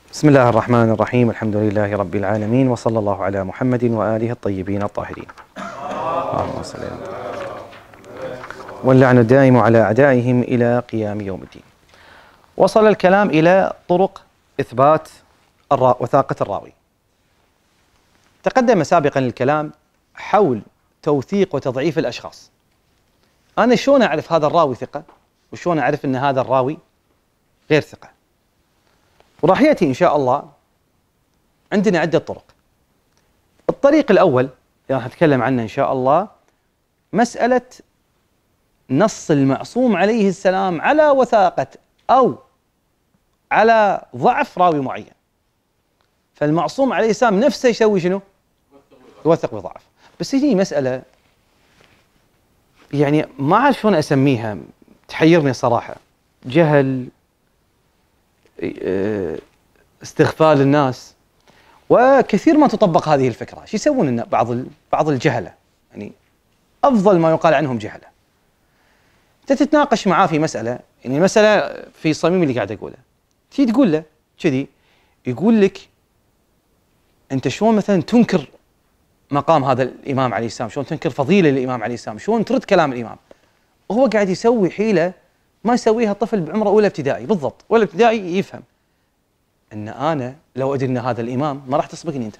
بسم الله الرحمن الرحيم. الحمد لله رب العالمين، وصلى الله على محمد وآله الطيبين الطاهرين. اللهم صل على محمد. واللعن الدائم على أعدائهم إلى قيام يوم الدين. وصل الكلام إلى طرق إثبات وثاقة الراوي. تقدم سابقا الكلام حول توثيق وتضعيف الأشخاص. أنا شلون أعرف هذا الراوي ثقة وشلون أعرف أن هذا الراوي غير ثقة؟ وراح يأتي إن شاء الله عندنا عدة طرق. الطريق الأول اللي راح نتكلم عنه إن شاء الله مسألة نص المعصوم عليه السلام على وثاقة أو على ضعف راوي معين. فالمعصوم عليه السلام نفسه يسوي شنو؟ يوثق بضعف. بس هي مسألة يعني ما أعرف شلون أسميها، تحيرني صراحة. جهل، استغفال الناس، وكثير ما تطبق هذه الفكرة. شو يسوون بعض الجهلة، يعني أفضل ما يقال عنهم جهلة. أنت تتناقش معاه في مسألة، يعني مسألة في صميم اللي قاعد أقوله، تيجي تقول له كذي يقول لك أنت شلون مثلا تنكر مقام هذا الإمام عليه السلام، شلون تنكر فضيلة الإمام عليه السلام، شلون ترد كلام الإمام. وهو قاعد يسوي حيلة ما يسويها طفل بعمره أولى ابتدائي بالضبط. أولى ابتدائي يفهم أن أنا لو أدري أن هذا الإمام ما راح تسبقني أنت.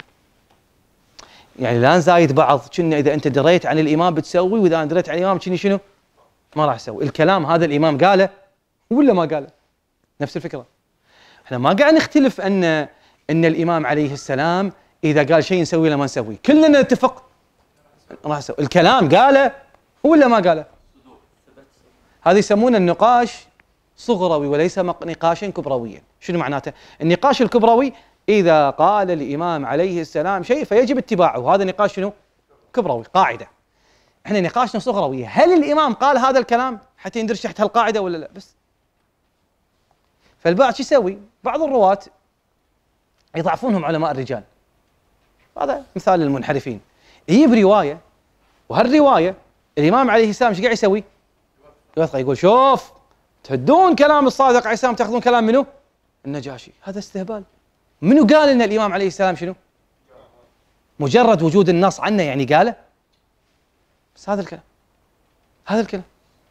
يعني لا نزايد بعض، كنا إذا أنت دريت عن الإمام بتسوي، وإذا أنا دريت عن الإمام كني شنو؟ ما راح أسوي. الكلام هذا الإمام قاله ولا ما قاله؟ نفس الفكرة. احنا ما قاعد نختلف أن الإمام عليه السلام إذا قال شيء نسوي له ما نسوي، كلنا نتفق راح نسوي. الكلام قاله ولا ما قاله؟ هذا يسمونه النقاش صغروي وليس نقاشا كبرويا. شنو معناته؟ النقاش الكبروي إذا قال الإمام عليه السلام شيء فيجب اتباعه، هذا نقاش شنو؟ كبروي، قاعدة. احنا نقاشنا صغروي، هل الإمام قال هذا الكلام حتى يندرج تحت هالقاعدة ولا لا؟ بس. فالبعض شو يسوي؟ بعض الرواة يضعفونهم علماء الرجال. هذا مثال للمنحرفين. يجيب رواية، وهالرواية الإمام عليه السلام ايش قاعد يسوي؟ يقول شوف تهدون كلام الصادق عليه السلام تاخذون كلام منو؟ النجاشي. هذا استهبال. منو قال ان الامام عليه السلام شنو؟ مجرد وجود النص عنه يعني قاله؟ بس هذا الكلام.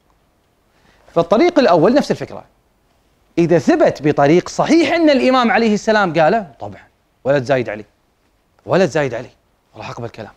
فالطريق الاول نفس الفكره. اذا ثبت بطريق صحيح ان الامام عليه السلام قاله، طبعا ولا تزايد عليه راح اقبل كلام.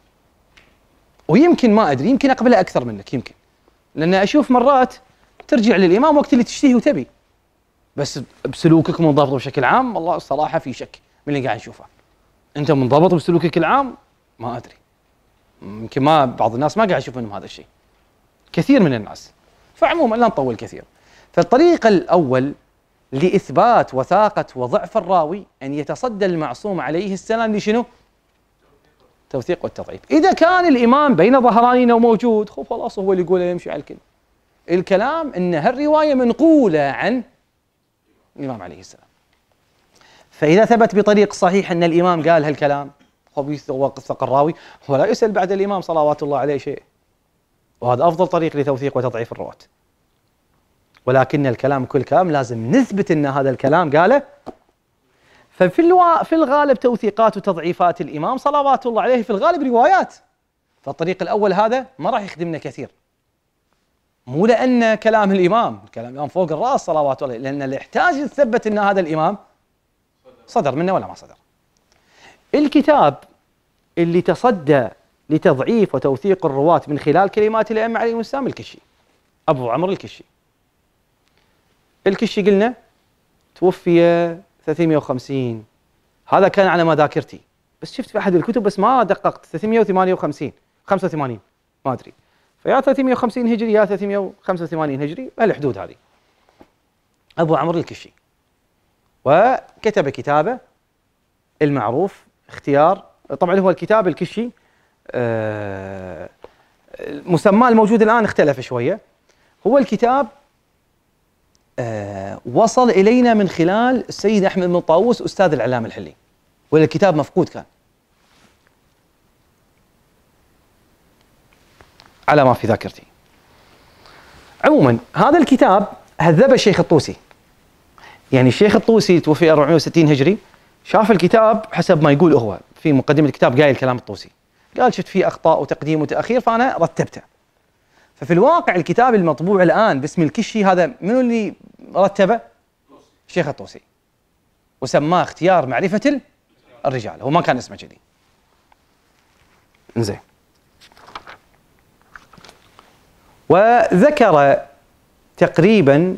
ويمكن ما ادري، يمكن اقبله اكثر منك، يمكن لأن أشوف مرات ترجع للإمام وقت اللي تشتهي وتبي، بس بسلوكك منضبط بشكل عام والله الصراحة في شك من اللي قاعد نشوفه. أنت منضبط بسلوكك العام؟ ما أدري، يمكن ما بعض الناس ما قاعد يشوف منهم هذا الشيء، كثير من الناس. فعموما لا نطول كثير. فالطريق الأول لإثبات وثاقة وضعف الراوي أن يتصدى المعصوم عليه السلام لشنو؟ توثيق والتضعيف. إذا كان الإمام بين ظهرانينا وموجود، خلاص هو اللي يقوله يمشي على الكلام إن هالرواية منقولة عن الإمام عليه السلام. فإذا ثبت بطريق صحيح أن الإمام قال هالكلام، وثق الراوي ولا يسأل بعد الإمام صلوات الله عليه شيء. وهذا أفضل طريق لتوثيق وتضعيف الرواة. ولكن الكلام كل كلام لازم نثبت أن هذا الكلام قاله. ففي الغالب توثيقات وتضعيفات الإمام صلوات الله عليه في الغالب روايات. فالطريق الأول هذا ما راح يخدمنا كثير، مو لأن كلام الإمام فوق الرأس صلوات الله، لأن اللي يحتاج يثبت أن هذا الإمام صدر منه ولا ما صدر. الكتاب اللي تصدى لتضعيف وتوثيق الرواة من خلال كلمات الأئمة عليهم السلام الكشي، أبو عمرو الكشي قلنا توفي 350. هذا كان على ما ذاكرتي، بس شفت في أحد الكتب بس ما دققت. 358 85 ما أدري، فيا 350 هجري يا 385 هجري، الحدود هذه. أبو عمرو الكشي، وكتب كتابه المعروف اختيار. طبعا هو الكتاب الكشي مسماه الموجود الآن اختلف شوية. هو الكتاب وصل إلينا من خلال السيد أحمد بن طاووس أستاذ العلامة الحلي، والكتاب مفقود كان على ما في ذاكرتي. عموما هذا الكتاب هذبه الشيخ الطوسي. يعني الشيخ الطوسي توفي 460 هجري، شاف الكتاب حسب ما يقول هو في مقدمة الكتاب قايل كلام الطوسي، قال شفت فيه أخطاء وتقديم وتأخير فأنا رتبته. ففي الواقع الكتاب المطبوع الآن باسم الكشي هذا منو اللي رتبه؟ الشيخ الطوسي، وسماه اختيار معرفة الرجال، هو ما كان اسمه كذي. انزين. وذكر تقريبا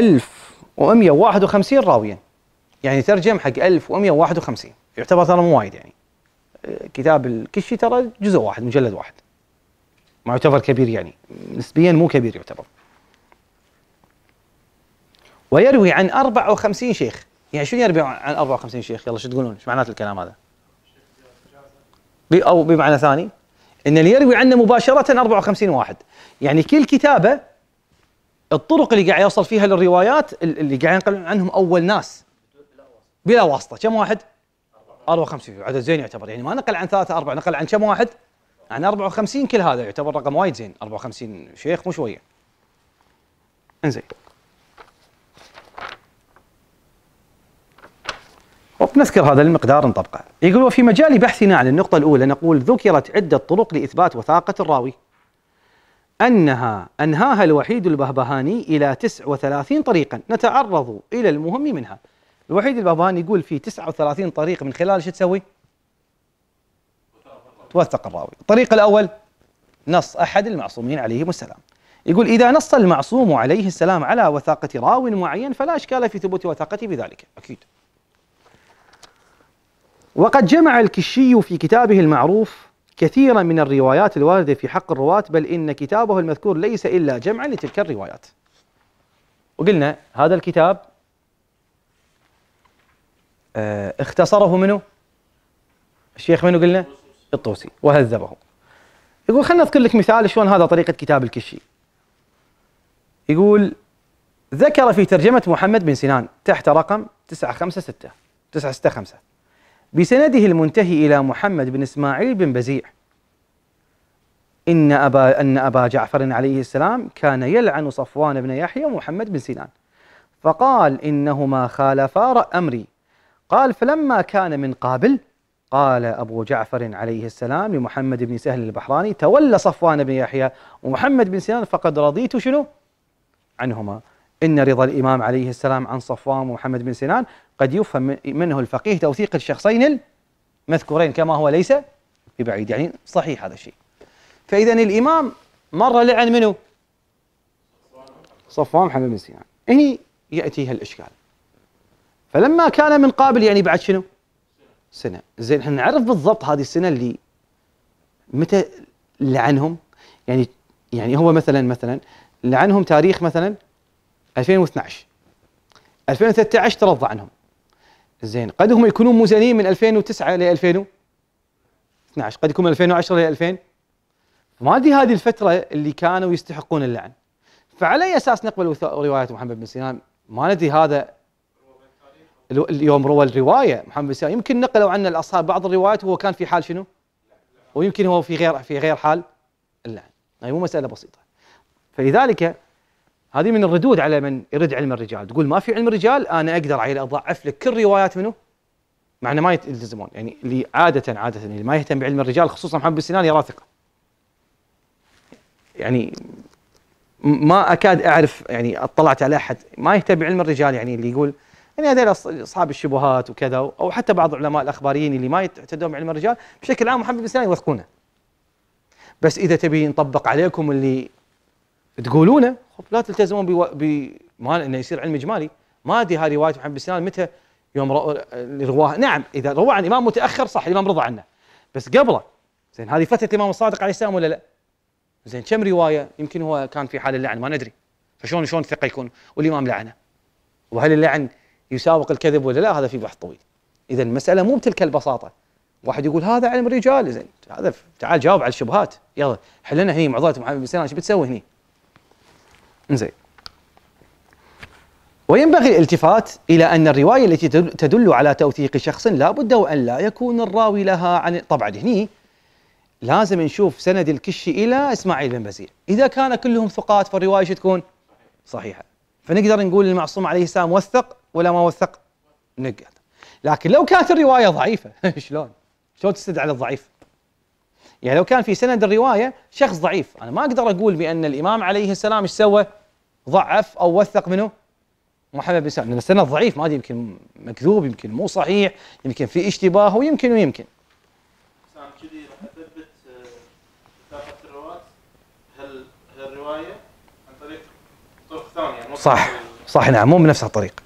1151 راويا، يعني ترجم حق 1151، يعتبر ترى مو وايد يعني. كتاب الكشي ترى جزء واحد، مجلد واحد، ما يعتبر كبير يعني، نسبيا مو كبير يعتبر. ويروي عن 54 شيخ، يعني شو يروي عن 54 شيخ؟ يلا شو تقولون؟ ايش معنات الكلام هذا؟ أو بمعنى ثاني ان اللي يروي عنه مباشرة 54 واحد، يعني كل كتابة الطرق اللي قاعد يوصل فيها للروايات اللي قاعد ينقلون عنهم اول ناس بلا واسطة كم واحد؟ 54. عدد زين يعتبر، يعني ما نقل عن 3 4، نقل عن كم واحد؟ عن 54. كل هذا يعتبر رقم وايد زين، 54 شيخ مو شوية. انزين. وبنذكر هذا المقدار نطبقه. يقول وفي مجال بحثنا عن النقطة الأولى نقول ذكرت عدة طرق لإثبات وثاقة الراوي، أنهاها الوحيد البهبهاني إلى 39 طريقا، نتعرض إلى المهم منها. الوحيد البهبهاني يقول في 39 طريقة من خلال شو تسوي؟ توثق الراوي. الطريق الأول نص أحد المعصومين عليهم السلام. يقول إذا نص المعصوم عليه السلام على وثاقة راو معين فلا إشكال في ثبوت وثاقته بذلك، أكيد. وقد جمع الكشي في كتابه المعروف كثيرا من الروايات الواردة في حق الرواة، بل إن كتابه المذكور ليس إلا جمعا لتلك الروايات. وقلنا هذا الكتاب اختصره منه الشيخ منه قلنا الطوسي وهذبه. يقول خلنا نذكر لك مثال شلون هذا طريقة كتاب الكشي. يقول ذكر في ترجمة محمد بن سنان تحت رقم 965 بسنده المنتهي إلى محمد بن إسماعيل بن بزيع أن أبا جعفر عليه السلام كان يلعن صفوان بن يحيى ومحمد بن سنان، فقال إنهما خالفا أمري. قال فلما كان من قابل قال أبو جعفر عليه السلام لمحمد بن سهل البحراني تولى صفوان بن يحيى ومحمد بن سنان فقد رضيت شنو عنهما. إن رضا الإمام عليه السلام عن صفوان ومحمد بن سنان قد يفهم منه الفقيه توثيق الشخصين المذكورين كما هو ليس ببعيد، يعني صحيح هذا الشيء. فإذا الإمام مرة لعن منه صفوان محمد بن سنان، هني يأتيها الإشكال. فلما كان من قابل يعني بعد شنو؟ سنة. زين احنا نعرف بالضبط هذه السنة اللي متى لعنهم، يعني هو مثلا لعنهم تاريخ مثلا 2012 2013 ترضى عنهم. زين قد هم يكونون مزنين من 2009 ل 2012، قد يكون من 2010 ل 2000، ما ادري هذه الفترة اللي كانوا يستحقون اللعن. فعلى اي اساس نقبل رواية محمد بن سنان؟ ما ندري هذا اليوم روى الرواية محمد بن سنان، يمكن نقلوا عنا الاصحاب بعض الروايات وهو كان في حال شنو؟ ويمكن هو في غير حال اللعن، هي مو مسألة بسيطة. فلذلك هذه من الردود على من يرد علم الرجال، تقول ما في علم الرجال انا اقدر عيل اضعف لك كل روايات منه، مع انه ما يلتزمون، يعني اللي عادة اللي ما يهتم بعلم الرجال خصوصا محمد بن سنان يرى ثقة. يعني ما اكاد اعرف، يعني اطلعت على احد ما يهتم بعلم الرجال، يعني اللي يقول يعني هذول اصحاب الشبهات وكذا، او حتى بعض علماء الاخباريين اللي ما يعتدون بعلم الرجال بشكل عام محمد بن سنان يوثقونه. بس اذا تبي نطبق عليكم اللي تقولونه لا تلتزمون ما انه يصير علم اجمالي. ما ادري هذه روايه محمد بن سنان متى يوم رواها. نعم اذا روى عن امام متاخر صح الامام رضى عنه، بس قبله زين هذه فتره الامام الصادق عليه السلام ولا لا؟ زين كم روايه يمكن هو كان في حال اللعن ما ندري، فشلون الثقه يكون والامام لعنه؟ وهل اللعن يساوق الكذب ولا لا؟ هذا في بحث طويل. اذا المساله مو بتلك البساطه. واحد يقول هذا علم الرجال، زين هذا تعال جاوب على الشبهات، يلا حل لنا هني معضله محمد بن سنان ايش بتسوي هني؟ زين. وينبغي الالتفات إلى أن الرواية التي تدل على توثيق شخص لا بد وأن لا يكون الراوي لها عن، طبعا هني لازم نشوف سند الكشي إلى إسماعيل بن بزيع، إذا كان كلهم ثقات فالرواية تكون صحيحة، فنقدر نقول المعصوم عليه السلام وثق ولا ما وثق؟ نقدر. لكن لو كانت الروايه ضعيفه شلون تستدعي على الضعيف؟ يعني لو كان في سند الروايه شخص ضعيف، انا ما اقدر اقول بان الامام عليه السلام ايش سوى؟ ضعف او وثق منه محمد بن سلام، لان السند ضعيف، ما ادري يمكن مكذوب، يمكن مو صحيح، يمكن في اشتباه، ويمكن كذي راح اثبت وثاقة الرواة. هل الروايه عن طريق طرق ثانيه؟ صح نعم، مو بنفس الطريق.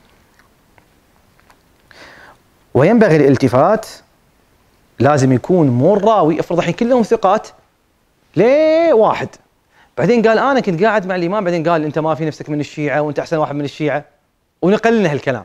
وينبغي الالتفات، لازم يكون مو الراوي، افرض الحين كلهم ثقات ليه واحد بعدين قال انا كنت قاعد مع الامام، بعدين قال انت ما في نفسك من الشيعه وانت احسن واحد من الشيعه، ونقل لنا هالكلام.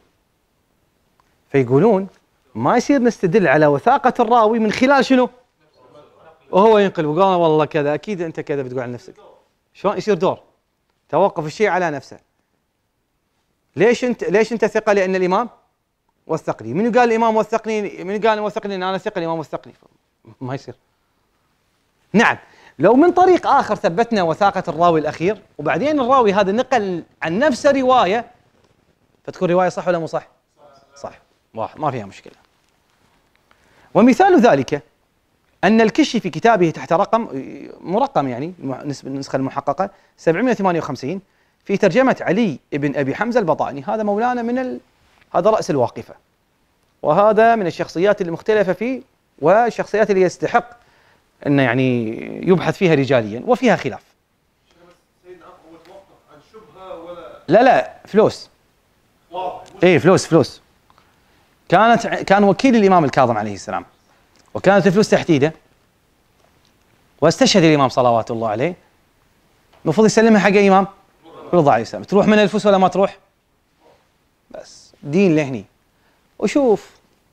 فيقولون ما يصير نستدل على وثاقه الراوي من خلال شنو؟ وهو ينقل وقال والله كذا، اكيد انت كذا بتقول عن نفسك. شلون يصير دور؟ توقف الشيء على نفسه. ليش انت ثقه؟ لان الامام وثقني. منو قال الامام وثقني؟ منو قال وثقني ان انا ثقه الامام وثقني؟ ما يصير. نعم، لو من طريق اخر ثبتنا وثاقه الراوي الاخير، وبعدين الراوي هذا نقل عن نفس روايه، فتكون روايه صح ولا مو صح؟ صح، واحد ما فيها مشكله. ومثال ذلك ان الكشي في كتابه تحت رقم مرقم، يعني النسخه المحققه 758، في ترجمه علي بن ابي حمزه البطائني، هذا مولانا هذا راس الواقفه، وهذا من الشخصيات المختلفه فيه، والشخصيات اللي يستحق ان يعني يبحث فيها رجاليا، وفيها خلاف. سيدنا هو توقف عن شبهه ولا لا فلوس. اي فلوس. كان وكيل الامام الكاظم عليه السلام، وكانت الفلوس تحت ايده، واستشهد الامام صلوات الله عليه، المفروض يسلمها حق الامام رضا عليه السلام. تروح من الفلوس ولا ما تروح؟ بس دين لهني. وشوف،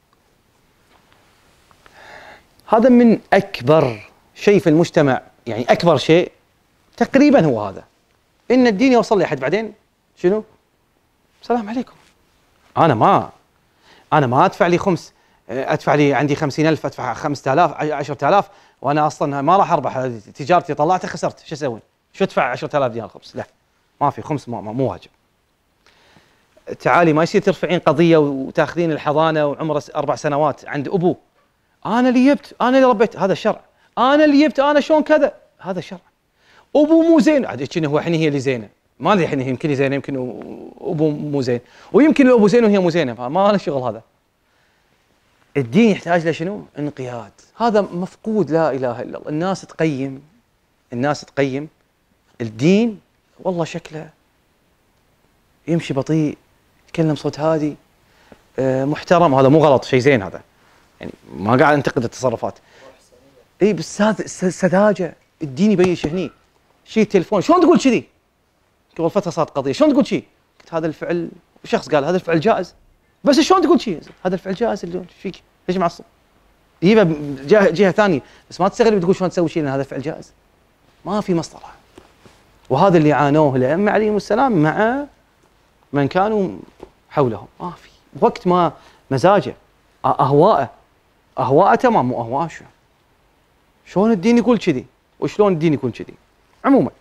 هذا من اكبر شيء في المجتمع، يعني اكبر شيء تقريبا هو هذا، ان الدين يوصل لأحد بعدين شنو؟ السلام عليكم. انا ما ادفع لي خمس، ادفع لي عندي 50,000 ادفع 5,000 10,000 وانا اصلا ما راح اربح، تجارتي طلعتها خسرت، شو اسوي؟ شو ادفع 10,000 دينار خمس؟ لا، ما في خمس، مو واجب. تعالي، ما يصير ترفعين قضيه وتاخذين الحضانه وعمره 4 سنوات عند ابوه، انا اللي جبت، انا اللي ربيت، هذا الشرع. انا اللي جبت، انا شلون كذا، هذا الشرع. ابوه مو زين، عاد هو الحين هي اللي زينه، ما ادري الحين يمكن زينه، يمكن ابوه مو زين، ويمكن الابو زين وهي مو زينه، فما له شغل هذا. الدين يحتاج له شنو؟ انقياد. هذا مفقود، لا اله الا الله. الناس تقيم الدين، والله شكله يمشي بطيء، يتكلم صوت هادي، محترم، هذا مو غلط، شيء زين هذا، يعني ما قاعد انتقد التصرفات. اي بس هذا سذاجه. الدين يبيش هني. شيء التليفون، شلون تقول كذي؟ قبل فتره صارت قضيه، شلون تقول شيء؟ قلت هذا الفعل، وشخص قال هذا الفعل جائز، بس شلون تقول شيء؟ هذا الفعل جائز، اللي فيك ليش معصب؟ يجيبها جهه ثانيه، بس ما تستغرب تقول شلون تسوي شيء لان هذا الفعل جائز. ما في مسطره. وهذا اللي عانوه الائمه عليهم السلام مع من كانوا حولهم، ما في وقت ما مزاجه، اهواءه تمام، مو اهواء شلون الدين يقول كذي؟ وشلون الدين يكون كذي؟ عموما،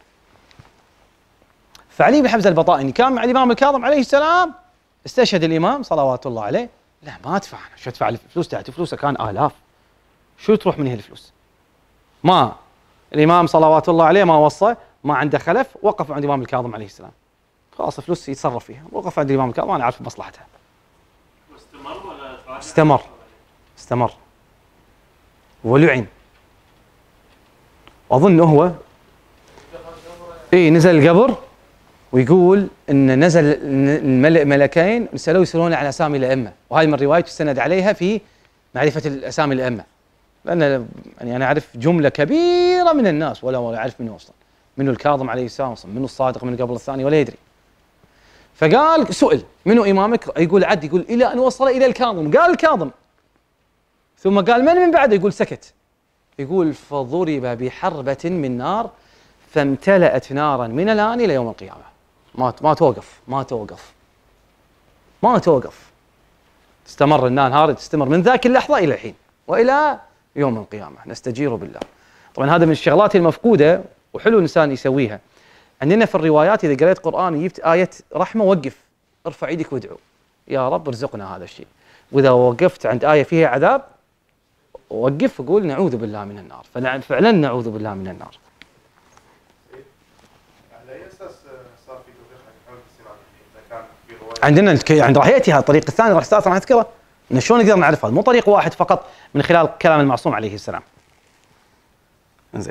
فعلي بن حمزه البطائني كان مع الامام الكاظم عليه السلام، استشهد الامام صلوات الله عليه، لا ما ادفع، شو ادفع الفلوس تاعتي؟ فلوسه كان آلاف، شو تروح من هالفلوس؟ ما الامام صلوات الله عليه ما وصى، ما عنده خلف، وقف عند الامام الكاظم عليه السلام، خلاص فلوس يتصرف فيها، وقف عند الامام الكاظم، انا عارف مصلحتها. واستمر ولا استمر ولعن. اظن هو نزل القبر، ويقول ان نزل ملكين سالوه يسالون عن اسامي الائمه، وهذه من روايه السند عليها في معرفه الاسامي الائمه، لان يعني انا اعرف جمله كبيره من الناس ولا اعرف منه اصلا، منو الكاظم عليه السلام اصلا، منو الصادق، منو قبل الثاني، ولا يدري. فقال سئل منو امامك؟ يقول عد، يقول الى ان وصل الى الكاظم، قال الكاظم، ثم قال من بعده؟ يقول سكت. يقول فضرب بحربة من نار فامتلأت نارا من الآن إلى يوم القيامة، ما توقف، تستمر النار هذه، تستمر من ذاك اللحظة إلى الحين وإلى يوم القيامة، نستجير بالله. طبعا هذا من الشغلات المفقودة، وحلو الإنسان يسويها. عندنا في الروايات إذا قريت قرآن وجبت آية رحمة، وقف، ارفع يدك وادعو، يا رب ارزقنا هذا الشيء. واذا وقفت عند ايه فيها عذاب وقف وقول نعوذ بالله من النار، فعلا نعوذ بالله من النار. على اي اساس صار في توثيق حول السماع اذا كان في روايه؟ عندنا يعني راح ياتي هذا الطريق الثاني راح راح اذكره، ان شلون نقدر نعرف هذا؟ مو طريق واحد فقط من خلال كلام المعصوم عليه السلام. زين.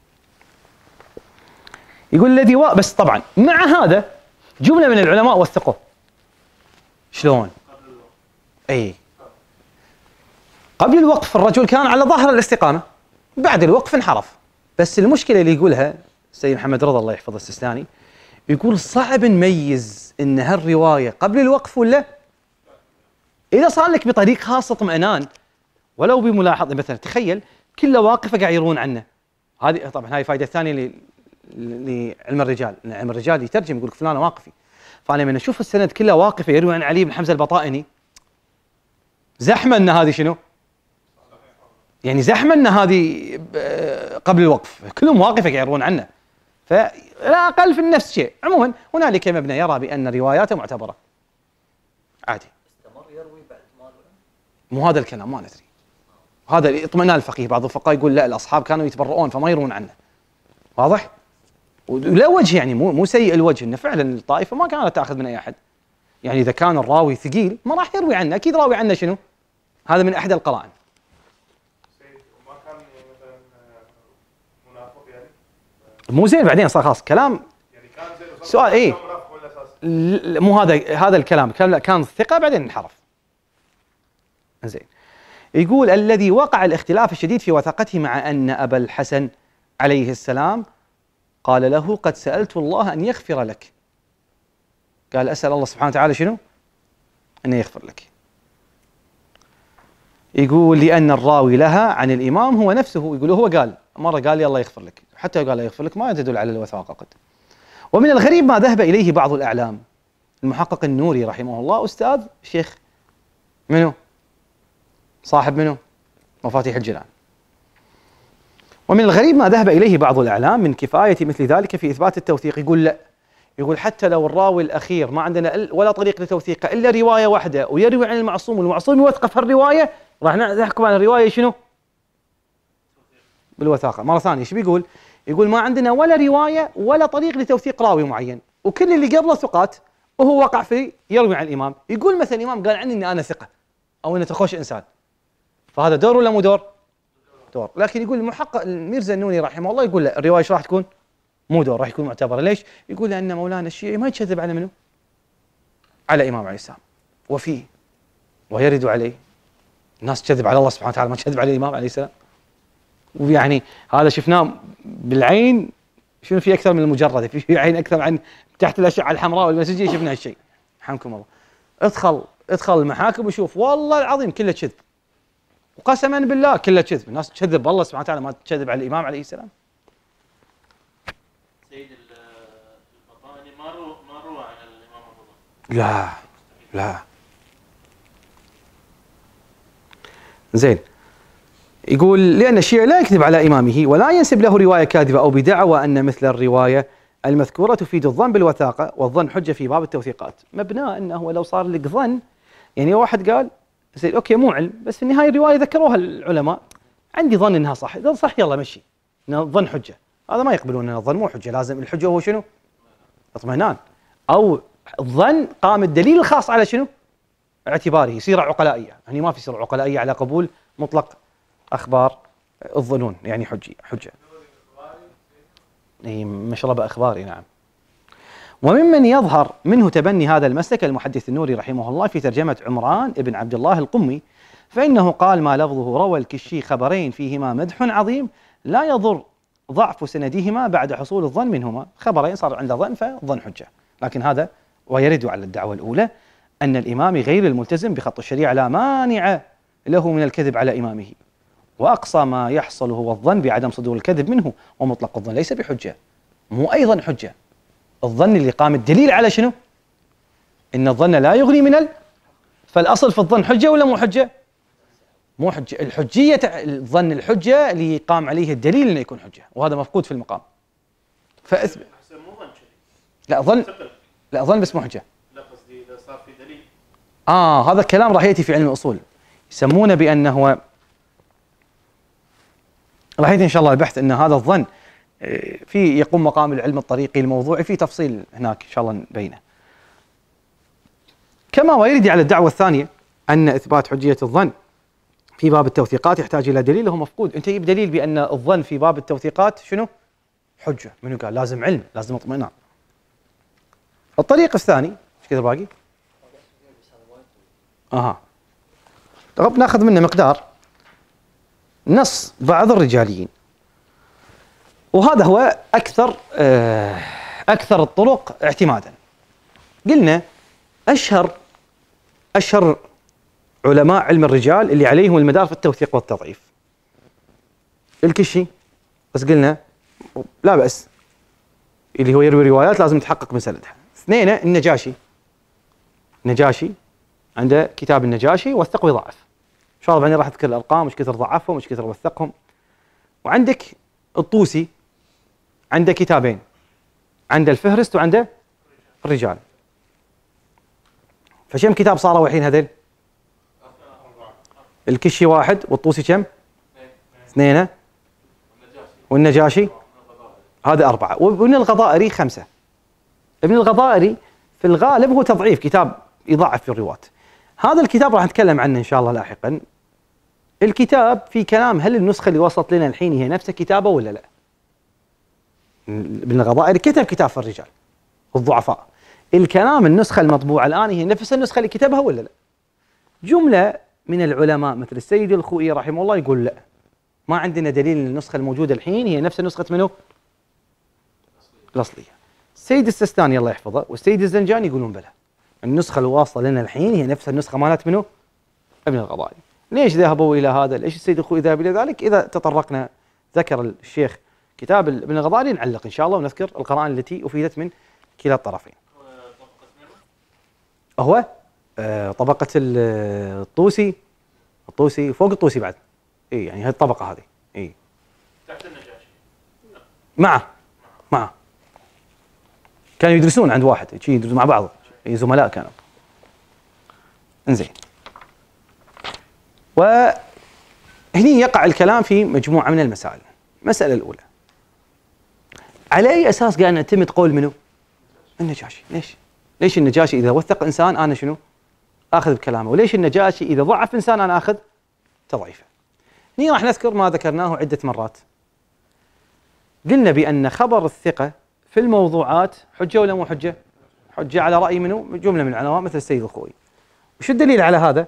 يقول الذي بس طبعا مع هذا جمله من العلماء وثقوه. شلون؟ اي قبل الوقف الرجل كان على ظاهر الاستقامه، بعد الوقف انحرف. بس المشكله اللي يقولها السيد محمد رضا الله يحفظه السيستاني، يقول صعب نميز ان هالروايه قبل الوقف ولا اذا صار لك بطريق خاص اطمئنان ولو بملاحظه. مثلا تخيل كله واقفه قاعد يروون عنه، هذه طبعا هاي فائده ثانيه لعلم الرجال، ان علم الرجال يترجم يقول لك فلان واقفي. فانا لما اشوف السند كله واقفه يروي عن علي بن حمزه البطائني، زحمه ان هذه شنو؟ يعني زحمه ان هذه قبل الوقف كلهم واقفه قاعد يروون عنه، فلا اقل في نفس الشيء. عموما هنالك مبنى يرى بان رواياته معتبره عادي. استمر يروي بعد ما مو هذا الكلام ما ندري، هذا اطمئنان الفقيه. بعض الفقهاء يقول لا الاصحاب كانوا يتبرؤون فما يروون عنه. واضح؟ ولا وجه يعني مو سيء الوجه، انه فعلا الطائفه ما كانت تاخذ من اي احد. يعني اذا كان الراوي ثقيل ما راح يروي عنه، اكيد راوي عنه شنو؟ هذا من احد القرائن. سيد وما كان مثلا منافق يعني؟ مو زين بعدين صار خلاص كلام. يعني كان زين سؤال ايه؟ منافق ولا اساس؟ مو هذا الكلام كان ثقه بعدين انحرف. زين. يقول الذي وقع الاختلاف الشديد في وثاقته مع ان ابا الحسن عليه السلام قال له قد سألت الله أن يغفر لك. قال أسأل الله سبحانه وتعالى شنو؟ أن يغفر لك. يقول لأن الراوي لها عن الإمام هو نفسه، يقول هو قال مرة قال لي الله يغفر لك، حتى قال الله يغفر لك ما تدل على الوثاقة قد. ومن الغريب ما ذهب إليه بعض الأعلام. المحقق النوري رحمه الله أستاذ شيخ منو؟ صاحب منو؟ مفاتيح الجنان. ومن الغريب ما ذهب إليه بعض الأعلام من كفاية مثل ذلك في إثبات التوثيق. يقول لا، يقول حتى لو الراوي الأخير ما عندنا ولا طريق لتوثيقه إلا رواية واحدة ويروي عن المعصوم والمعصوم يوثق في الرواية، راح نحكم على الرواية شنو؟ بالوثاقة. مرة ثانية ايش بيقول؟ يقول ما عندنا ولا رواية ولا طريق لتوثيق راوي معين، وكل اللي قبله ثقات وهو وقع في يروي عن الإمام. يقول مثلا الإمام قال عني إني أنا ثقة أو إني تخوش إنسان، فهذا دور ولا مو دور؟ دور. لكن يقول المحقق الميرزا النوني رحمه الله يقول لا، الروايه ايش راح تكون؟ مو دور، راح يكون معتبره. ليش؟ يقول لان مولانا الشيعي ما يكذب على منو؟ على الامام عليه السلام وفيه ويرد عليه. الناس تكذب على الله سبحانه وتعالى، ما تكذب على الامام عليه السلام. ويعني هذا شفناه بالعين، شنو في اكثر من المجرده، في عين اكثر عن تحت الاشعه الحمراء والبنفسجيه شفنا هالشيء. رحمكم الله. ادخل المحاكم وشوف والله العظيم كله كذب، وقسما بالله كله كذب. الناس تكذب الله سبحانه وتعالى، ما تكذب على الامام عليه السلام. سيد البطاني ما روى عن الامام ابو بكر. لا زين. يقول لان الشيعي لا يكذب على امامه ولا ينسب له روايه كاذبه او بدعوى ان مثل الروايه المذكوره تفيد الظن بالوثاقه، والظن حجه في باب التوثيقات. مبناه انه لو صار لك ظن، يعني واحد قال زين اوكي مو علم، بس في النهايه الروايه ذكروها العلماء، عندي ظن انها صح، اذا صح يلا مشي، ان الظن حجه. هذا ما يقبلون ان الظن مو حجه، لازم الحجه هو شنو؟ اطمئنان، او الظن قام الدليل الخاص على شنو؟ اعتباره صيغه عقلائيه، يعني ما في صيغه عقلائيه على قبول مطلق اخبار الظنون، يعني حجه. اي مشربه اخباري نعم. وممن يظهر منه تبني هذا المسلك المحدث النوري رحمه الله في ترجمة عمران ابن عبد الله القمي، فإنه قال ما لفظه روى الكشي خبرين فيهما مدح عظيم لا يضر ضعف سندهما بعد حصول الظن منهما. خبرين صار عنده ظن فظن حجة. لكن هذا ويرد على الدعوة الأولى أن الإمام غير الملتزم بخط الشريعة لا مانع له من الكذب على إمامه، وأقصى ما يحصل هو الظن بعدم صدور الكذب منه، ومطلق الظن ليس بحجة، مو أيضا حجة. الظن اللي قام الدليل على شنو؟ إن الظن لا يغني من فالأصل في الظن حجة ولا مو حجة؟ مو حجة. الحجية الظن الحجة اللي قام عليه الدليل إنه يكون حجة، وهذا مفقود في المقام. فأثبت. مو ظن شيء. لا ظن، لا ظن بس مو حجة. لا قصدي اذا صار في دليل. هذا الكلام راح ياتي في علم الاصول، يسمونه بانه راح ياتي ان شاء الله البحث ان هذا الظن في يقوم مقام العلم الطريقي الموضوعي، في تفصيل هناك ان شاء الله نبينه. كما ويرد على الدعوه الثانيه ان اثبات حجيه الظن في باب التوثيقات يحتاج الى دليل وهو مفقود. انت جيب دليل بان الظن في باب التوثيقات شنو؟ حجه. منو قال؟ لازم علم، لازم اطمئنان. الطريق الثاني ايش كثر باقي؟ طب ناخذ منه مقدار نص بعض الرجاليين، وهذا هو اكثر الطرق اعتمادا. قلنا اشهر علماء علم الرجال اللي عليهم المدار في التوثيق والتضعيف الكشي، بس قلنا لا بأس، اللي هو يروي روايات لازم تحقق من سندها. اثنين النجاشي عنده كتاب النجاشي وثق ويضعف، ان شاء الله بعدين راح اذكر الارقام ايش كثر ضعفهم ايش كثر وثقهم. وعندك الطوسي عنده كتابين، عنده الفهرست وعنده الرجال. فكم كتاب صاروا الحين هذول؟ الكشي واحد، والطوسي كم؟ اثنين، والنجاشي هذا أربعة، وابن الغضائري 5. ابن الغضائري في الغالب هو تضعيف، كتاب يضعف في الرواة. هذا الكتاب راح نتكلم عنه إن شاء الله لاحقا. الكتاب في كلام هل النسخة اللي وصلت لنا الحين هي نفس كتابه ولا لا؟ ابن الغضائري كتب كتاب في الرجال الضعفاء، الكلام النسخة المطبوعة الآن هي نفس النسخة اللي كتبها ولا لا؟ جملة من العلماء مثل السيد الخوئي رحمه الله يقول لا، ما عندنا دليل ان النسخة الموجودة الحين هي نفس نسخة منه؟ الأصلية. السيد السستاني الله يحفظه والسيد الزنجاني يقولون بلى، النسخة الواصلة لنا الحين هي نفس النسخة مالت منه؟ ابن الغضائري. ليش ذهبوا إلى هذا؟ ليش السيد الخوئي ذهب إلى ذلك؟ إذا تطرقنا ذكر الشيخ كتاب ابن الغضائري نعلق إن شاء الله ونذكر القرائن التي أفيدت من كلا الطرفين. هو طبقة الطوسي فوق الطوسي بعد، اي يعني هذه الطبقة هذه، اي تحت النجاشي معه كانوا يدرسون عند واحد شيء، يدرسون مع بعض، زملاء كانوا. انزين، وهني يقع الكلام في مجموعة من المسائل. المسألة الأولى، على أي أساس قاعد نعتمد قول منه؟ النجاشي. ليش النجاشي إذا وثق إنسان أنا شنو؟ آخذ بكلامه، وليش النجاشي إذا ضعف إنسان أنا آخذ تضعيفه؟ هنا راح نذكر ما ذكرناه عدة مرات. قلنا بأن خبر الثقة في الموضوعات حجة ولا مو حجة؟ حجة على رأي منه؟ جملة من العلماء مثل السيد الخوئي. وش الدليل على هذا؟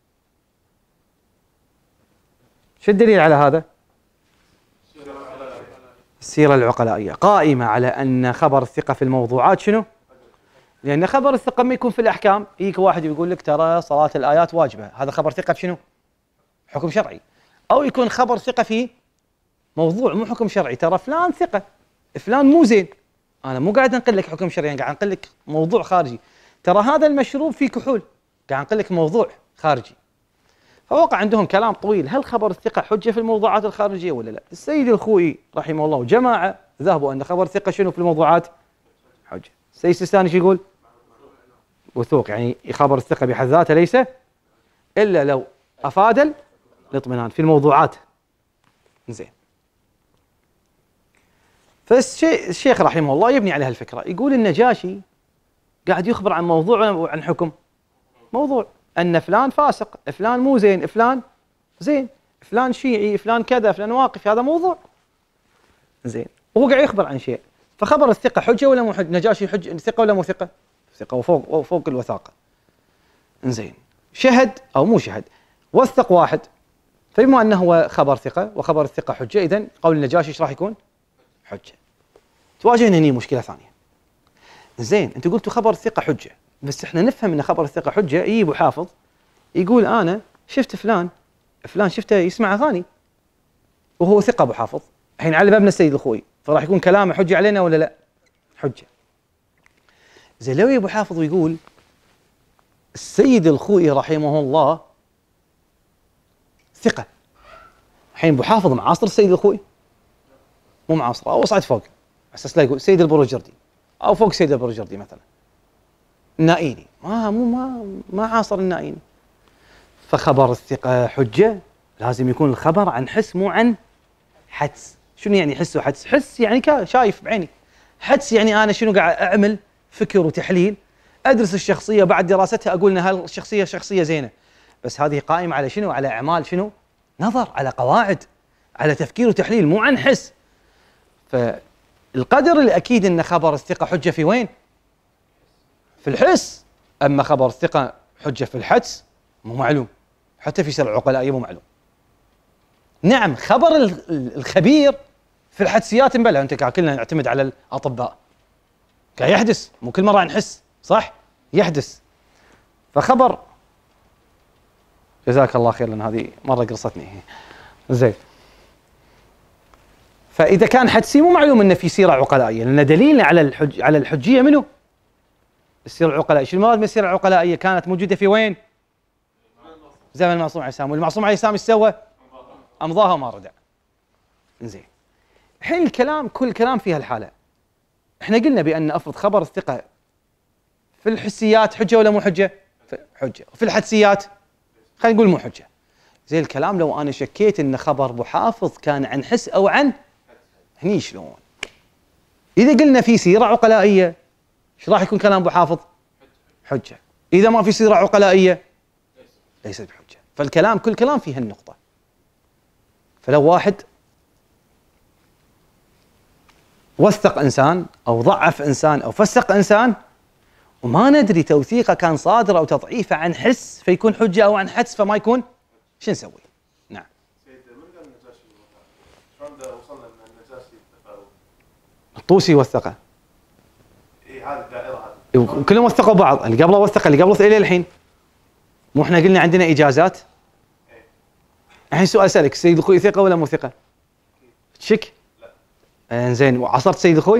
السيرة العقلائية قائمة على أن خبر الثقة في الموضوعات شنو؟ لأن خبر الثقة ما يكون في الأحكام، يجيك واحد يقول لك ترى صلاة الآيات واجبة، هذا خبر ثقة بشنو؟ حكم شرعي. أو يكون خبر ثقة في موضوع مو حكم شرعي، ترى فلان ثقة، فلان مو زين، أنا مو قاعد أنقل لك حكم شرعي، قاعد أنقل لك موضوع خارجي، ترى هذا المشروب فيه كحول، قاعد أنقل لك موضوع خارجي. فوقع عندهم كلام طويل، هل خبر الثقة حجة في الموضوعات الخارجية ولا لا؟ السيد الخوئي رحمه الله وجماعة ذهبوا أن خبر الثقة شنو في الموضوعات؟ حجة. السيد السيستاني شو يقول؟ وثوق، يعني خبر الثقة بحد ذاته ليس إلا لو أفاد الاطمئنان في الموضوعات. زين، فالشيخ رحمه الله يبني على هالفكرة، يقول النجاشي قاعد يخبر عن موضوع وعن حكم. موضوع أن فلان فاسق، فلان مو زين، فلان زين، فلان شيعي، فلان كذا، فلان واقف، هذا موضوع. زين، وهو قاعد يخبر عن شيء. فخبر الثقة حجة ولا مو حجة؟ نجاشي حجة ثقة ولا مو ثقة؟ ثقة وفوق الوثاقة. زين، شهد أو مو شهد، وثق واحد، فبما أنه هو خبر ثقة وخبر الثقة حجة، إذن قول النجاشي ايش راح يكون؟ حجة. تواجهنا هنا مشكلة ثانية. زين، أنتم قلتوا خبر الثقة حجة، بس احنا نفهم ان خبر الثقة حجة. يجي ابو حافظ يقول انا شفت فلان شفته يسمع اغاني وهو ثقة ابو حافظ، الحين على بابنا السيد الخوئي، فراح يكون كلامه حجة علينا ولا لا؟ حجة. زين، لو ابو حافظ يقول السيد الخوئي رحمه الله ثقة، الحين ابو حافظ معاصر السيد الخوئي؟ مو معاصر، او صعد فوق، على اساس لا يقول سيد البروجردي او فوق سيد البروجردي مثلا. النائيني ما عاصر النائيني. فخبر الثقة حجة لازم يكون الخبر عن حس مو عن حدس. شنو يعني حس وحدس؟ حس يعني شايف بعيني، حدس يعني أنا شنو قاعد أعمل فكر وتحليل، أدرس الشخصية بعد دراستها أقول إن هالشخصية شخصية زينة، بس هذه قائمة على شنو؟ على أعمال شنو؟ نظر، على قواعد، على تفكير وتحليل، مو عن حس. فالقدر الأكيد أن خبر الثقة حجة في وين؟ في الحس. أما خبر الثقة حجة في الحدس مو معلوم، حتى في سير العقلاء مو معلوم. نعم خبر الخبير في الحدسيات مبلى، أنت كلنا نعتمد على الأطباء، قاعد يحدث، مو كل مرة نحس، صح؟ يحدث. فخبر، جزاك الله خير لأن هذه مرة قرصتني. زين. فإذا كان حدسي مو معلوم أنه في سيرة عقلائية، لأن دليلنا على الحجية منه؟ السيرة العقلائية. شو المراد من السيرة العقلائية؟ كانت موجودة في وين؟ زمن المعصوم عليه السلام. والمعصوم عليه السلام ايش سوى؟ أمضاها وما رجع. زين. الحين الكلام، كل كلام في هالحالة. احنا قلنا بأن أفرض خبر الثقة في الحسيات حجة ولا مو حجة؟ حجة. وفي الحدسيات خلينا نقول مو حجة. زي الكلام لو أنا شكيت أن خبر أبو حافظ كان عن حس أو عن، هني شلون؟ إذا قلنا في سيرة عقلائية ايش راح يكون كلام أبو حافظ؟ حجة. إذا ما في سيرة عقلائية ليست بحجة. فالكلام، كل كلام في هالنقطة. فلو واحد وثق إنسان أو ضعف إنسان أو فسق إنسان وما ندري توثيقه كان صادر أو تضعيفه عن حس فيكون حجة أو عن حدس فما يكون، شو نسوي؟ نعم. سيد من قال النجاشي شلون وصلنا ان النجاشي اتفقوا؟ الطوسي وثقه. اي هذه الدائرة هذه. وكلهم وثقوا بعض، اللي قبله وثق، اللي قبله إلى الحين. مو احنا قلنا عندنا إجازات؟ الحين سؤال أسألك، سيد الخوي ثقة ولا مو ثقة؟ تشك؟ لا. زين، وعصرت سيد الخوي؟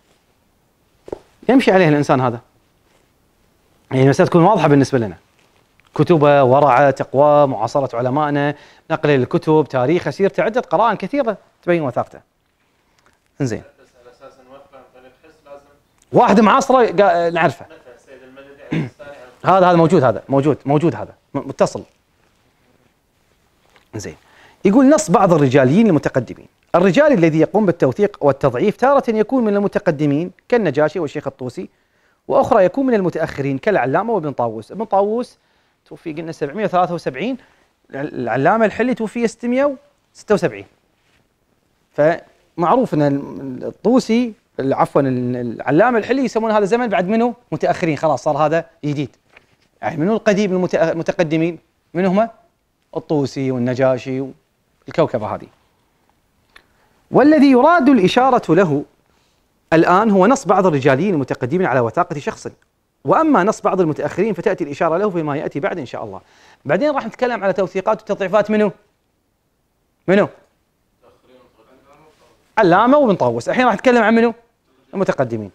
يمشي عليه الإنسان هذا. يعني المسألة تكون واضحة بالنسبة لنا. كتبه، ورعه، تقوى، معاصرة علمائنا، نقل للكتب، تاريخه، سيرته، عدة قرائن كثيرة تبين وثاقته. انزين. بس على اساس نوفق عن الحس لازم واحد معاصره نعرفه. مثلا السيد المدني الثاني هذا موجود، هذا موجود هذا متصل. زين. يقول نص بعض الرجاليين المتقدمين. الرجال الذي يقوم بالتوثيق والتضعيف تارة يكون من المتقدمين كالنجاشي والشيخ الطوسي، وأخرى يكون من المتأخرين كالعلامة وابن طاووس. ابن طاووس توفي قلنا 773، العلامة الحلي توفي 676. فمعروف أن الطوسي، عفوا العلامة الحلي يسمون هذا الزمن بعد منه متأخرين، خلاص صار هذا جديد. يعني منو القديم المتقدمين؟ من هم؟ الطوسي والنجاشي والكوكبة هذه. والذي يراد الإشارة له الآن هو نص بعض الرجاليين المتقدمين على وثاقة شخص، وأما نص بعض المتأخرين فتأتي الإشارة له فيما يأتي بعد إن شاء الله. بعدين راح نتكلم على توثيقات وتضعيفات منو؟ علامة وابن طاووس. الحين راح نتكلم عن منو؟ المتقدمين.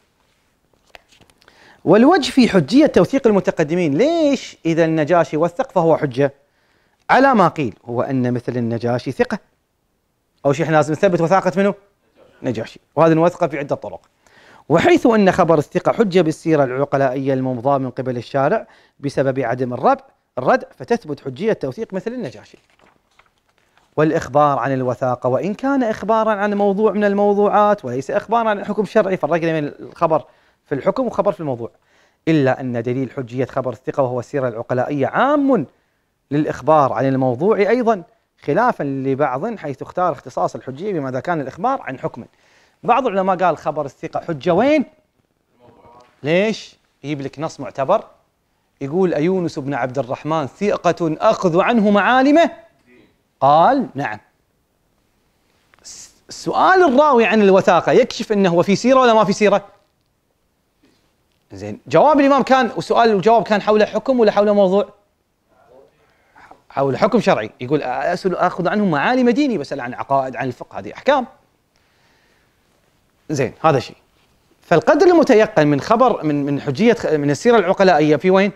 والوجه في حجية توثيق المتقدمين، ليش إذا النجاشي وثق فهو حجة؟ على ما قيل هو أن مثل النجاشي ثقة. أول شيء احنا لازم نثبت وثاقة منه؟ نجاشي، وهذا نوثقه في عدة طرق. وحيث أن خبر الثقة حجة بالسيرة العقلائية الممضاة من قبل الشارع بسبب عدم الردع فتثبت حجية توثيق مثل النجاشي. والإخبار عن الوثاقة وإن كان إخبارا عن موضوع من الموضوعات وليس إخبارا عن الحكم الشرعي، فرقنا بين الخبر في الحكم وخبر في الموضوع، إلا أن دليل حجية خبر الثقة وهو السيرة العقلائية عام للإخبار عن الموضوع أيضا، خلافا لبعض حيث اختار اختصاص الحجية بما إذا كان الإخبار عن حكم. بعض العلماء قال خبر الثقة حجة وين؟ ليش؟ يجيب لك نص معتبر يقول أيونس بن عبد الرحمن ثقة أخذ عنه معالمه؟ قال نعم. سؤال الراوي عن الوثاقة يكشف أنه هو في سيرة ولا ما في سيرة؟ زين، جواب الإمام كان، وسؤال الجواب كان حول حكم ولا حول موضوع؟ حول حكم شرعي. يقول أسأل أخذ عنه معالم ديني، بسأل عن عقائد، عن الفقه، هذه أحكام. زين، هذا شيء. فالقدر المتيقن من خبر من حجية من السيرة العقلائية في وين؟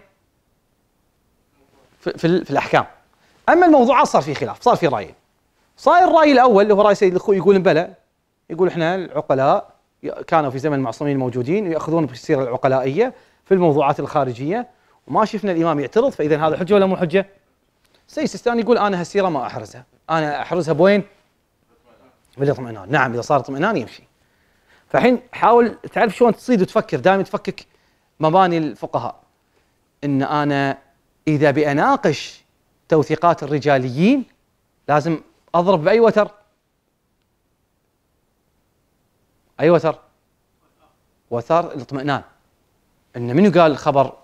في الأحكام. أما الموضوعات صار في خلاف، صار في رأيين. صار الرأي الأول اللي هو رأي سيد الخوي يقول بلى، يقول إحنا العقلاء كانوا في زمن المعصومين موجودين ويأخذون بالسيرة العقلائية، في في الموضوعات الخارجيه وما شفنا الامام يعترض، فاذا هذا حجه ولا مو حجه؟ السيد السيستاني يقول انا هالسيره ما احرزها، انا احرزها بوين؟ بالاطمئنان. نعم اذا صار اطمئنان يمشي. فالحين حاول تعرف شلون تصيد وتفكر، دائما تفكك مباني الفقهاء. ان انا اذا باناقش توثيقات الرجاليين لازم اضرب باي وتر؟ اي وتر؟ وتر الاطمئنان. ان منو قال خبر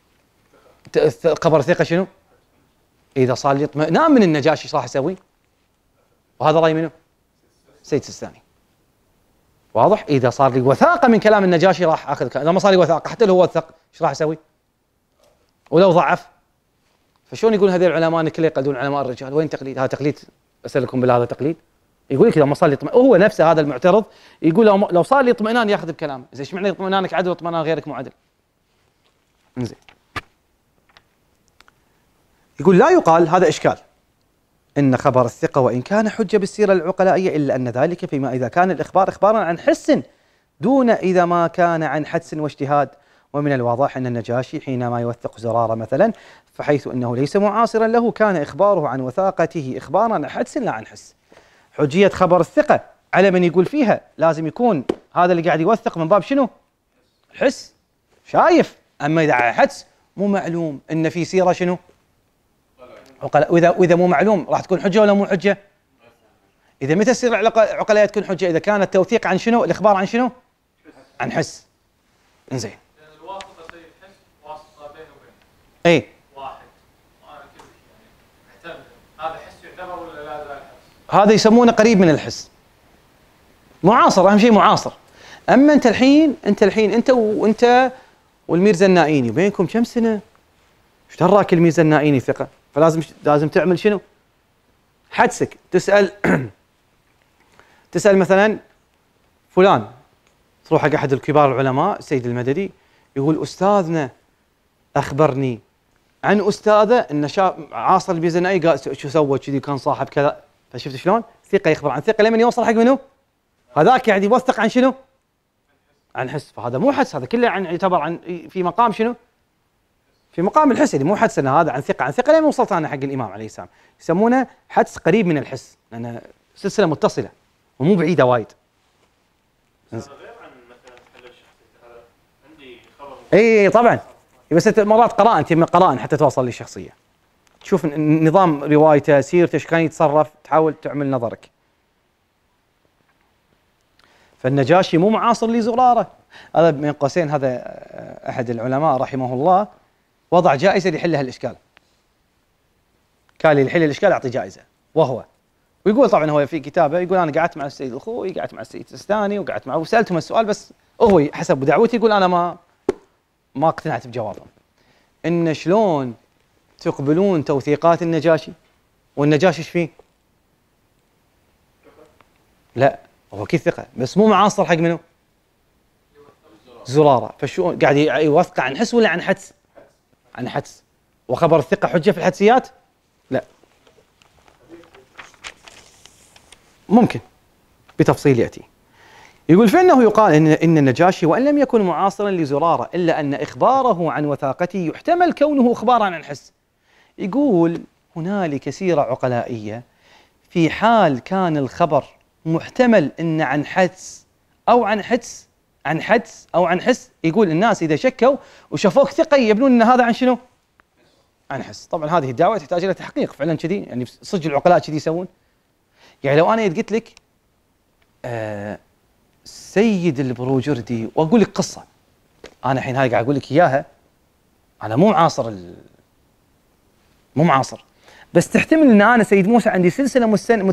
ثقه شنو؟ اذا صار لي اطمئنان من النجاشي ايش راح اسوي؟ وهذا راي منو؟ سيد السيستاني. واضح؟ اذا صار لي وثاقه من كلام النجاشي راح اخذ اذا ما صار لي وثاقه حتى لو هو وثق ايش راح اسوي؟ ولو ضعف. فشلون يقول هذول العلماء ان كله يقلدون علماء الرجال؟ وين تقليد؟ هذا تقليد؟ اسالكم بالله هذا تقليد؟ يقول لك اذا ما صار لي هو نفسه هذا المعترض يقول لو صار لي اطمئنان ياخذ بكلامه، زين ايش معنى اطمئنانك عدل واطمئنان غيرك مو عدل؟ زين. يقول لا يقال، هذا اشكال، ان خبر الثقه وان كان حجه بالسيره العقلائيه الا ان ذلك فيما اذا كان الاخبار اخبارا عن حس دون اذا ما كان عن حدس واجتهاد. ومن الواضح ان النجاشي حينما يوثق زراره مثلا فحيث انه ليس معاصرا له كان اخباره عن وثاقته اخبارا عن حدس لا عن حس. حجيه خبر الثقه على من يقول فيها لازم يكون هذا اللي قاعد يوثق من باب شنو؟ الحس، شايف. اما اذا عن حدس مو معلوم ان في سيره شنو؟ واذا مو معلوم راح تكون حجه ولا مو حجه؟ اذا متى تصير العقلائيه تكون حجه؟ اذا كان التوثيق عن شنو؟ الاخبار عن شنو؟ عن حس. انزين. لان الواسطه سيد حس واسطه بينه وبين اي واحد وانا كل شيء يعني هذا حس يعتبر ولا لا زال حس؟ هذا يسمونه قريب من الحس. معاصر، اهم شيء معاصر. اما انت الحين انت والميرزا النائيني بينكم كم سنه؟ ايش دراك الميرزا النائيني ثقه؟ فلازم تعمل شنو؟ حدسك. تسال مثلا فلان، تروح حق احد الكبار العلماء السيد المددي يقول استاذنا اخبرني عن استاذه ان عاصر الميرزا النائي قال شو سوى كذي كان صاحب كذا. فشفت شلون؟ ثقه يخبر عن ثقه لمن يوصل حق منو؟ هذاك يعني يوثق عن شنو؟ عن حس. فهذا مو حس، هذا كله يعتبر عن في مقام شنو؟ في مقام الحس، اللي مو حدس ان هذا عن ثقه لين وصلت انا حق الامام عليه السلام. يسمونه حدس قريب من الحس لان سلسله متصله ومو بعيده وايد. غير عن مثلا حل الشخصيه، هذا عندي خبر. اي طبعا، بس مرات قرائن تم قرائن حتى توصل للشخصيه. تشوف نظام روايته، سيرته، ايش كان يتصرف، تحاول تعمل نظرك. فالنجاشي مو معاصر لزراره. هذا بين قوسين هذا احد العلماء رحمه الله وضع جائزه ليحل هالاشكال. قال لي يحل الاشكال اعطي جائزه، ويقول طبعا هو في كتابه يقول انا قعدت مع السيد الخوي، قعدت مع السيد السيستاني وقعدت معه وسالتهم السؤال، بس هو حسب دعوتي يقول انا ما اقتنعت بجوابهم. ان شلون تقبلون توثيقات النجاشي والنجاشي ايش فيه؟ لا هو اكيد ثقه بس مو معاصر حق منو؟ زراره. فشو قاعد يوثق عن حس ولا عن حدس؟ عن حدس. وخبر الثقه حجه في الحدسيات؟ لا. ممكن بتفصيل ياتي. يقول فانه يقال ان النجاشي وان لم يكن معاصرا لزراره الا ان اخباره عن وثاقته يحتمل كونه اخبارا عن حس. يقول هنالك سيره عقلائيه في حال كان الخبر محتمل ان عن حدس او عن حدس، عن حدس او عن حس. يقول الناس اذا شكوا وشافوك ثقه يبنون ان هذا عن شنو؟ عن حس. طبعا هذه الدعوه تحتاج الى تحقيق فعلا كذي، يعني صدق العقلاء كذي يسوون. يعني لو انا قلت لك سيد البروجردي واقول لك قصه، انا الحين هاي قاعد اقول لك اياها، انا مو معاصر بس تحتمل ان انا سيد موسى عندي سلسله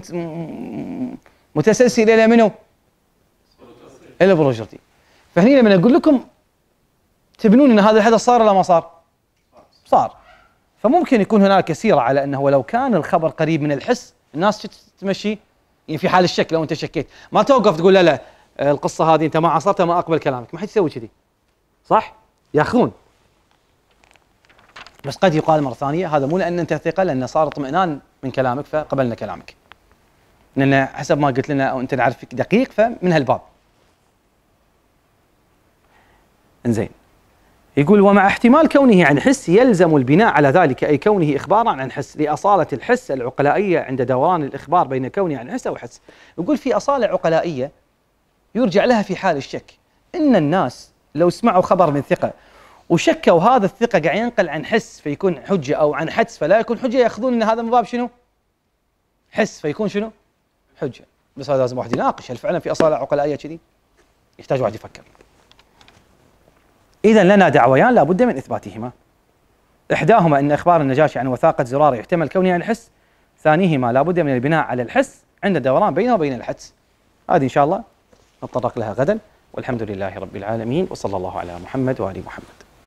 متسلسله الى منو؟ الى البروجردي. فهني لما اقول لكم تبنون ان هذا الحدث صار ولا ما صار؟ صار. فممكن يكون هناك سيره على انه ولو كان الخبر قريب من الحس الناس تمشي، يعني في حال الشك لو انت شكيت ما توقف تقول لا القصه هذه انت ما عاصرتها ما اقبل كلامك، ما حد يسوي كذي صح؟ ياخذون. بس قد يقال مره ثانيه هذا مو لان انت ثقه، لان صار اطمئنان من كلامك فقبلنا كلامك، لان حسب ما قلت لنا او انت نعرفك دقيق فمن هالباب. انزين. يقول ومع احتمال كونه عن حس يلزم البناء على ذلك، أي كونه إخبارا عن حس، لأصالة الحس العقلائية عند دوران الإخبار بين كونه عن حس أو حس. يقول في أصالة عقلائية يرجع لها في حال الشك. إن الناس لو سمعوا خبر من ثقة وشكوا هذا الثقة قاعد ينقل عن حس فيكون حجة، أو عن حدس فلا يكون حجة، يأخذون أن هذا من باب شنو؟ حس فيكون شنو؟ حجة. بس هذا لازم واحد يناقش، هل فعلا في أصالة عقلائية كذي؟ يحتاج واحد يفكر. إذا لنا دعويان لا بد من إثباتهما. إحداهما أن إخبار النجاشي عن وثاقة زرارة يحتمل كونه عن حس، ثانيهما لا بد من البناء على الحس عند الدوران بينه وبين الحدس. هذه إن شاء الله نتطرق لها غدا، والحمد لله رب العالمين، وصلى الله على محمد وآل محمد.